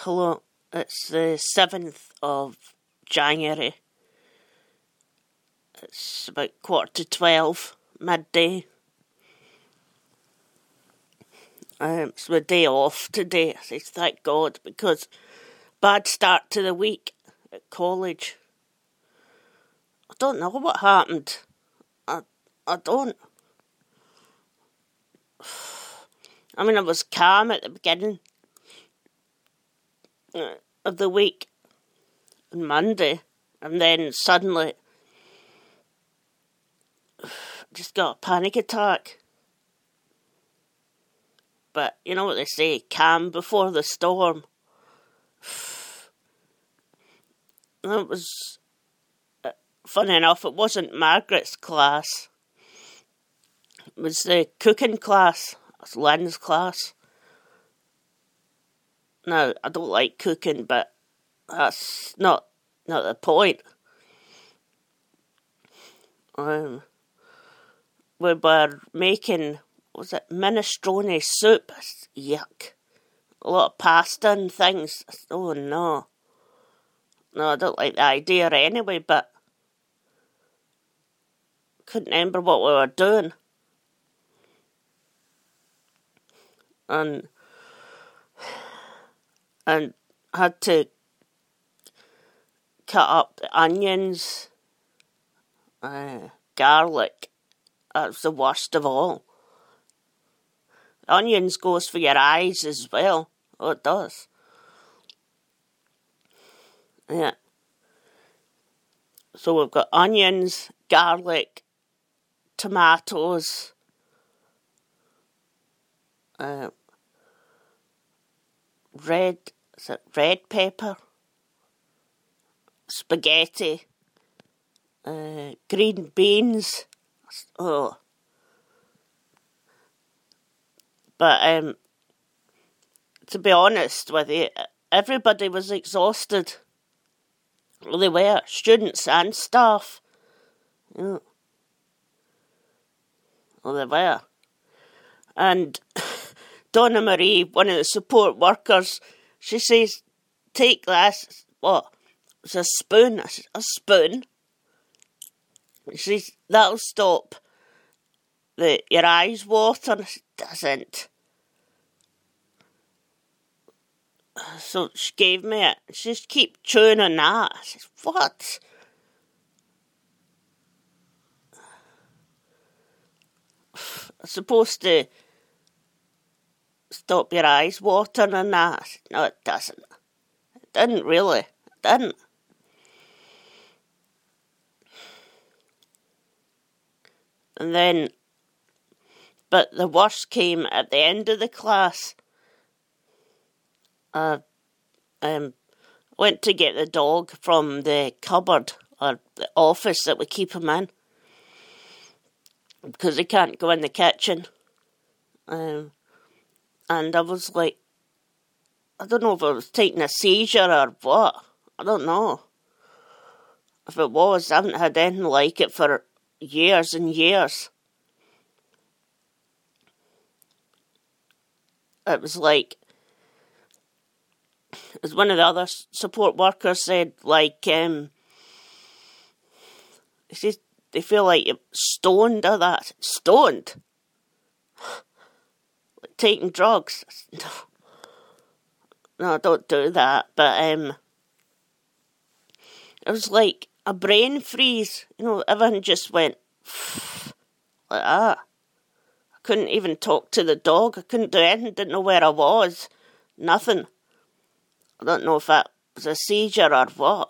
Hello, it's the 7th of January. It's about 11:45, midday. It's my day off today. I say thank God, because bad start to the week at college. I don't know what happened. I don't. I mean, I was calm at the beginning of the week on Monday, and then suddenly just got a panic attack. But you know what they say, calm before the storm. It was, funny enough, it wasn't Margaret's class. It was the cooking class. It's Lynn's class. Now, I don't like cooking, but that's not the point. We were making, was it minestrone soup? Yuck. A lot of pasta and things. Oh no. No, I don't like the idea anyway, but couldn't remember what we were doing. And had to cut up the onions, garlic. That's the worst of all. Onions goes for your eyes as well. Oh, it does. Yeah. So we've got onions, garlic, tomatoes, red pepper, spaghetti, green beans. Oh. But to be honest with you, everybody was exhausted. Well, they were, students and staff. Yeah. Well, they were. And Donna Marie, one of the support workers, she says, take this. What? It's a spoon. I said, a spoon? She says, that'll stop your eyes water. I said, doesn't. So she gave me it. She just keep chewing on that. I said, what? It's supposed to stop your eyes watering and that. I said, no, it doesn't. It didn't really. It didn't. And then, but the worst came at the end of the class. Went to get the dog from the cupboard or the office that we keep him in, because he can't go in the kitchen. And I was like, I don't know if I was taking a seizure or what. I don't know. If it was, I haven't had anything like it for years and years. It was like, as one of the other support workers said, like, he says they feel like you're stoned or that. Stoned? Like taking drugs? No, don't do that. But it was like a brain freeze. You know, everything just went like that. I couldn't even talk to the dog. I couldn't do anything. Didn't know where I was. Nothing. I don't know if that was a seizure or what.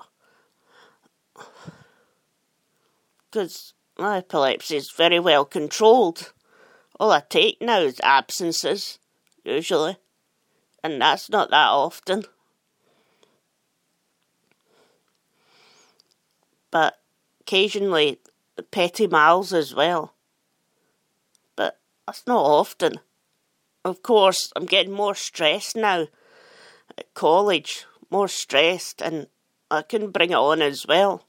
Because my epilepsy is very well controlled. All I take now is absences, usually. And that's not that often. But occasionally, petty mals as well. But that's not often. Of course, I'm getting more stressed now at college. More stressed, and I can bring it on as well.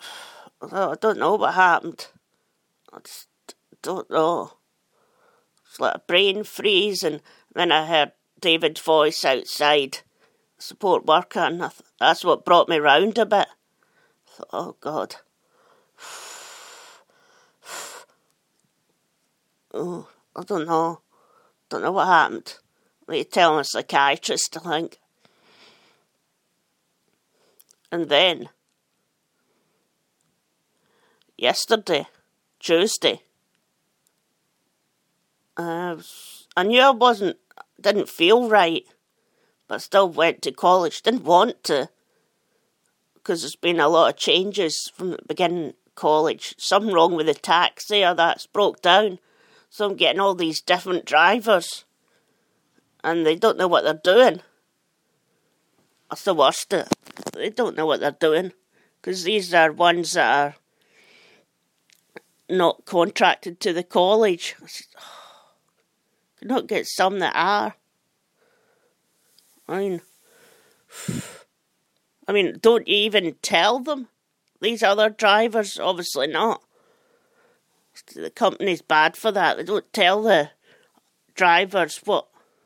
I don't know what happened. I just don't know. It's like a brain freeze, and then I heard David's voice outside, support worker, and that's what brought me round a bit. I thought, oh God. Oh, I don't know. Don't know what happened. I need to tell my psychiatrist, I think. And then, yesterday, Tuesday, I knew I didn't feel right, but still went to college. Didn't want to, because there's been a lot of changes from the beginning of college. Something wrong with the taxi, or that's broke down. So I'm getting all these different drivers, and they don't know what they're doing. That's the worst. They don't know what they're doing, because these are ones that are not contracted to the college. Could not get some that are. I mean, don't you even tell them? These other drivers, obviously not. The company's bad for that. They don't tell the drivers what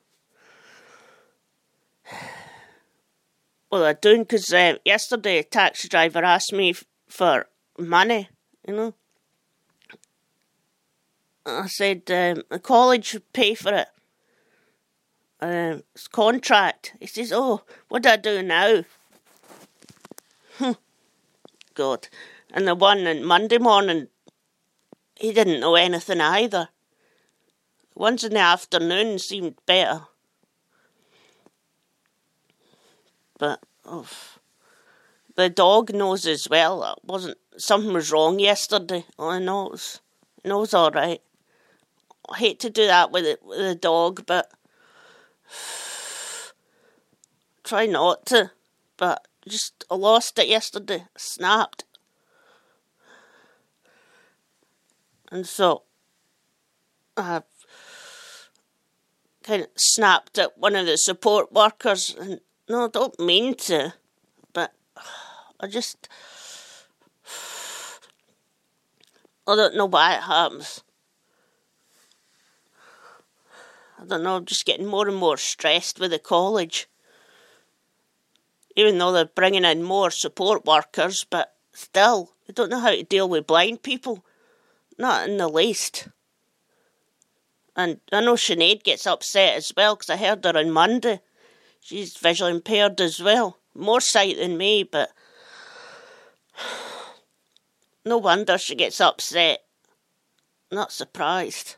they're doing, because yesterday a taxi driver asked me for money, you know. I said, the college should pay for it. It's contract. He says, oh, what do I do now? God. And the one on Monday morning, he didn't know anything either. The ones in the afternoon seemed better. But the dog knows as well. Something was wrong yesterday. Oh, he knows. He knows all right. I hate to do that with the dog, but try not to. But I lost it yesterday. I snapped. And so I kind of snapped at one of the support workers. And no, I don't mean to, but I don't know why it happens. I don't know, I'm just getting more and more stressed with the college. Even though they're bringing in more support workers, but still, they don't know how to deal with blind people. Not in the least. And I know Sinead gets upset as well, because I heard her on Monday. She's visually impaired as well. More sight than me, but no wonder she gets upset. Not surprised.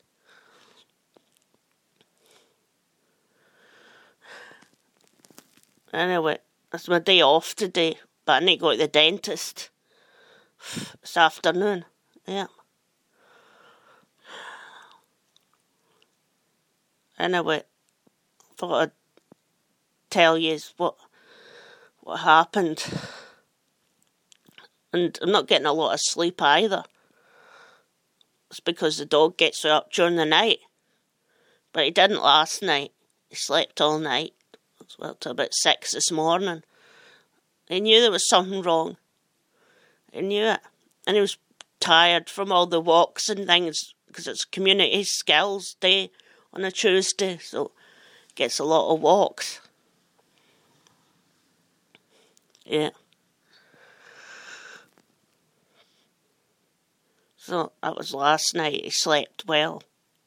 Anyway, it's my day off today, but I need to go to the dentist this afternoon. Yeah. Anyway, thought I'd tell you what happened. And I'm not getting a lot of sleep either. It's because the dog gets up during the night. But he didn't last night. He slept all night. Well, till about 6 this morning. He knew there was something wrong. He knew it. And he was tired from all the walks and things, because it's community skills day on a Tuesday, so gets a lot of walks. Yeah. So that was last night. He slept well.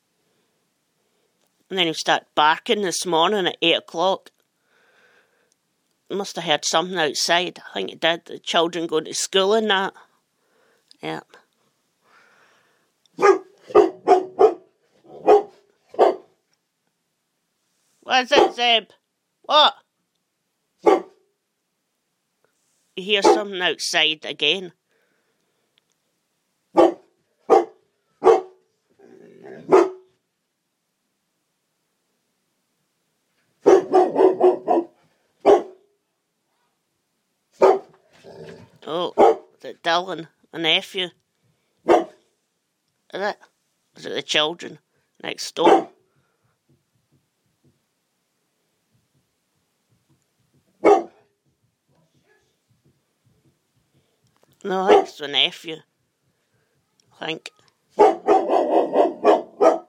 And then he started barking this morning at 8 o'clock. Must have heard something outside. I think it did. The children going to school and that. Yeah. What is it, Zeb? What? You hear something outside again. Oh, is it Dylan, my nephew? Is it? Is it the children next door? No, I think it's my nephew. I think.